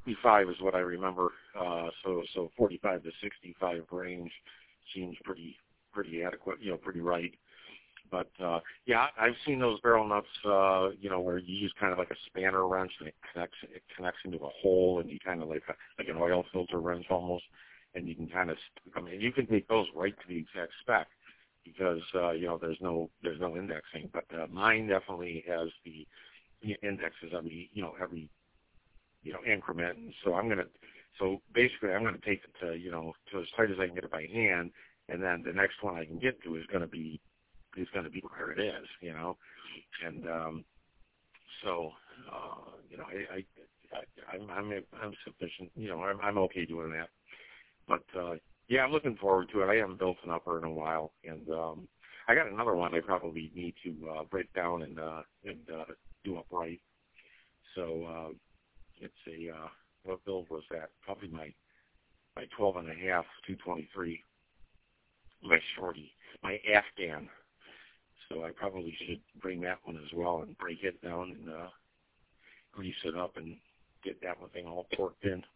65 is what I remember. So 45 to 65 range seems pretty adequate, pretty right. But yeah, I've seen those barrel nuts, where you use kind of like a spanner wrench and it connects into a hole, and you kind of like an oil filter wrench almost, and you can kind of, you can make those right to the exact spec because there's no indexing. But mine definitely has the indexes every increment. And so basically I'm gonna take it to as tight as I can get it by hand, and then the next one I can get to is gonna be where it is, and so I'm sufficient, I'm okay doing that, but yeah, I'm looking forward to it. I haven't built an upper in a while, and I got another one I probably need to break down and do upright. So it's a what build was that? Probably my 12 and a half 223, my shorty, my Afghan. So I probably should bring that one as well and break it down and grease it up and get that one thing all torqued in.